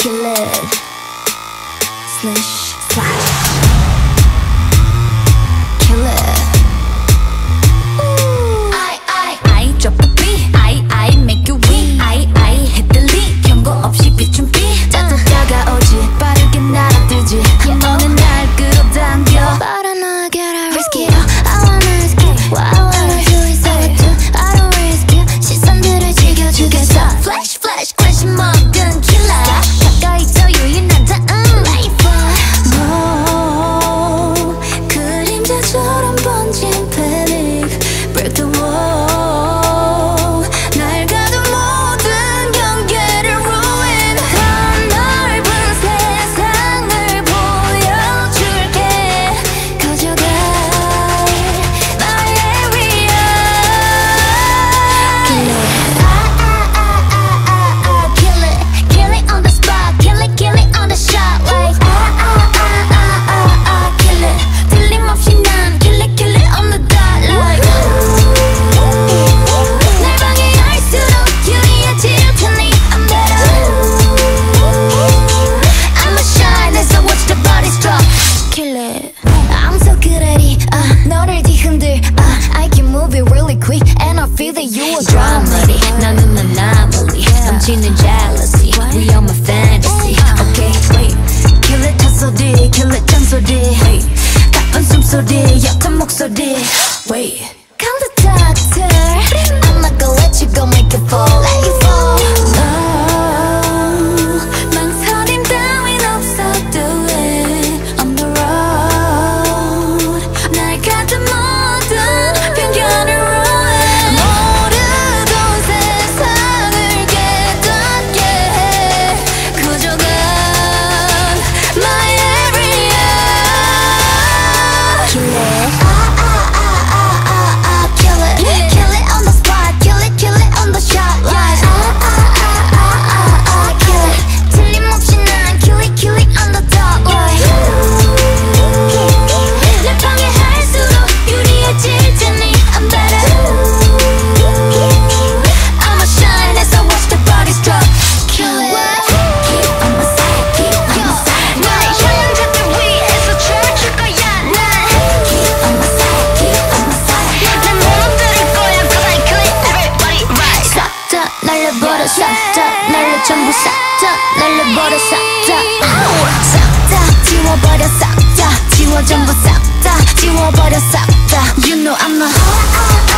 kill it. Slish, slash, kill it. I drop the beat. I make you weak. I hit the lead. 경고 없이 비춘 빛. 자꾸 다가오지 빠르게 날아들지. 너는 날 끌어당겨. But I know I gotta risk it all. I wanna risk it. What I wanna do is I do. I don't risk it. 시선들을 즐겨주겠어. Flash, flash, crash 먹은 killer. 가까이 더 유인한 다음 life. No, 그림자처럼 번진 panic. Break the wall. 날 가둔 모든 경계를 ruin. 더 넓은 세상을 보여줄게. 가져가 my area. Kill it, kill it on the spot. Kill it on the shot. Like kill it. 틀림없이 난 kill it on the dot. Like 날 방해할수록 유리해질 테니 I'm better. I'ma shine as I watch the bodies drop. Kill it. I'm so good at it. 너를 뒤흔들. I can move it really quick and I feel that you are drama. 나는 anomaly. 넘치는 jealousy. We are my fantasy. Okay, wait. Kill it 잔소리. Kill it 잔소리. 가쁜 숨소리. 옅은 목소리. Wait. Come the doctor. I'm not gonna let you go. Make it fall. Let you fall. No, 망설임 따윈 없어. Do it on the road. 날 가둔 모든 편견을 ruin. 모르던 세상을 깨닫게 해. 가져가 my area. Kill it. Kill it. Kill it on the spot. Kill it on the shot. Like kill it. 틀림없이 난 kill it on the dot. Like 날 방해할수록 유리해질 테니 I'm better. I'ma shine as I watch the bodies drop. Kill it. Keep on my side. Keep on my side. 나의 현장들 위에서 춤출 거야 난. Keep on my side. Keep on my side. 난 무너뜨릴 거야 'cause I kill it. Everybody right. 싹 다 날려버려. 싹 다 날려. 전부 싹 다 날려버려. 싹 다. 싹 다 지워버려. 싹 다 지워. 전부 싹 다 지워버려. 싹 다. You know I'm a